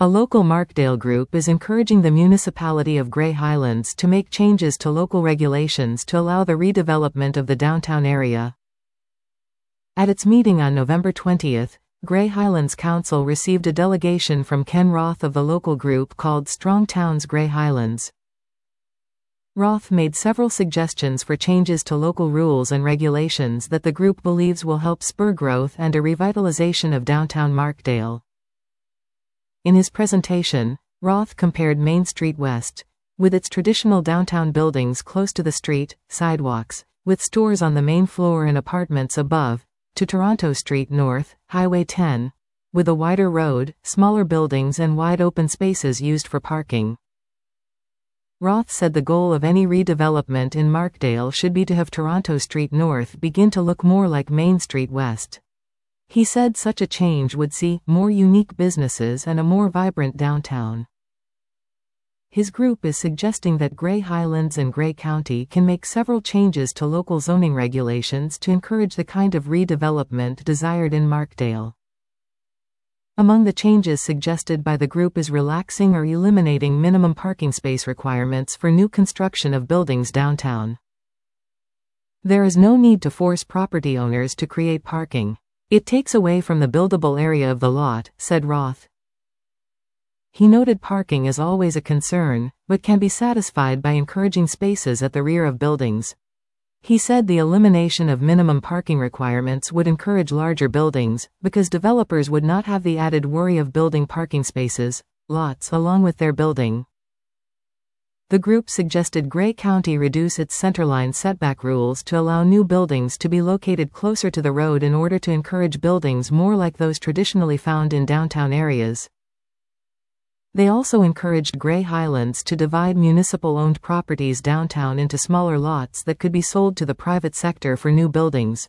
A local Markdale group is encouraging the municipality of Grey Highlands to make changes to local regulations to allow the redevelopment of the downtown area. At its meeting on November 20, Grey Highlands Council received a delegation from Ken Roth of the local group called Strong Towns Grey Highlands. Roth made several suggestions for changes to local rules and regulations that the group believes will help spur growth and a revitalization of downtown Markdale. In his presentation, Roth compared Main Street West, with its traditional downtown buildings close to the street, sidewalks, with stores on the main floor and apartments above, to Toronto Street North, Highway 10, with a wider road, smaller buildings and wide open spaces used for parking. Roth said the goal of any redevelopment in Markdale should be to have Toronto Street North begin to look more like Main Street West. He said such a change would see more unique businesses and a more vibrant downtown. His group is suggesting that Grey Highlands and Grey County can make several changes to local zoning regulations to encourage the kind of redevelopment desired in Markdale. Among the changes suggested by the group is relaxing or eliminating minimum parking space requirements for new construction of buildings downtown. There is no need to force property owners to create parking. It takes away from the buildable area of the lot, said Roth. He noted parking is always a concern, but can be satisfied by encouraging spaces at the rear of buildings. He said the elimination of minimum parking requirements would encourage larger buildings, because developers would not have the added worry of building parking spaces, lots along with their building. The group suggested Grey County reduce its centerline setback rules to allow new buildings to be located closer to the road in order to encourage buildings more like those traditionally found in downtown areas. They also encouraged Grey Highlands to divide municipal-owned properties downtown into smaller lots that could be sold to the private sector for new buildings.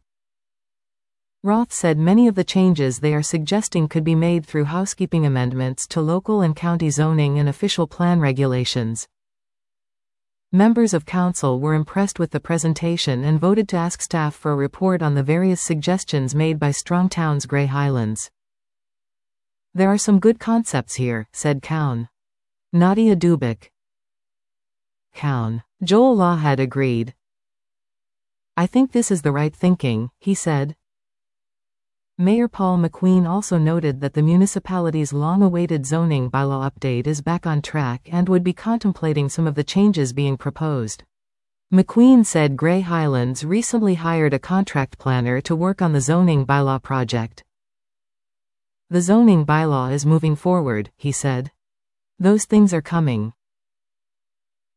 Roth said many of the changes they are suggesting could be made through housekeeping amendments to local and county zoning and official plan regulations. Members of council were impressed with the presentation and voted to ask staff for a report on the various suggestions made by Strong Towns Grey Highlands. There are some good concepts here, said Cowan. Nadia Dubik. Cowan. Joel Lawhead agreed. I think this is the right thinking, he said. Mayor Paul McQueen also noted that the municipality's long-awaited zoning bylaw update is back on track and would be contemplating some of the changes being proposed. McQueen said Grey Highlands recently hired a contract planner to work on the zoning bylaw project. The zoning bylaw is moving forward, he said. Those things are coming.